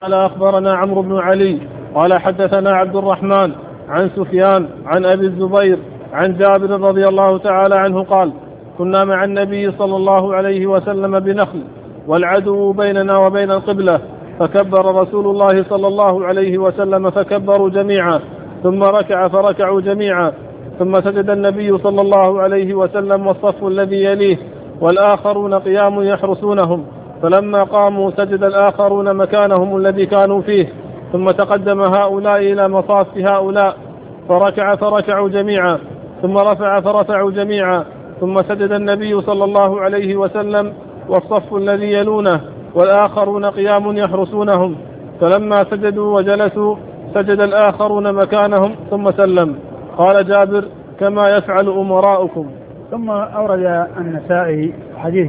قال أخبرنا عمرو بن علي قال حدثنا عبد الرحمن عن سفيان عن أبي الزبير عن جابر رضي الله تعالى عنه قال: كنا مع النبي صلى الله عليه وسلم بنخل والعدو بيننا وبين القبلة، فكبر رسول الله صلى الله عليه وسلم فكبروا جميعا، ثم ركع فركعوا جميعا، ثم سجد النبي صلى الله عليه وسلم والصف الذي يليه والآخرون قيام يحرسونهم، فلما قاموا سجد الآخرون مكانهم الذي كانوا فيه، ثم تقدم هؤلاء إلى مصاف هؤلاء فركع فركعوا جميعا، ثم رفع فرفعوا جميعا، ثم سجد النبي صلى الله عليه وسلم والصف الذي يلونه والآخرون قيام يحرسونهم، فلما سجدوا وجلسوا سجد الآخرون مكانهم ثم سلم. قال جابر: كما يفعل أمراؤكم. ثم أورد النسائي حديث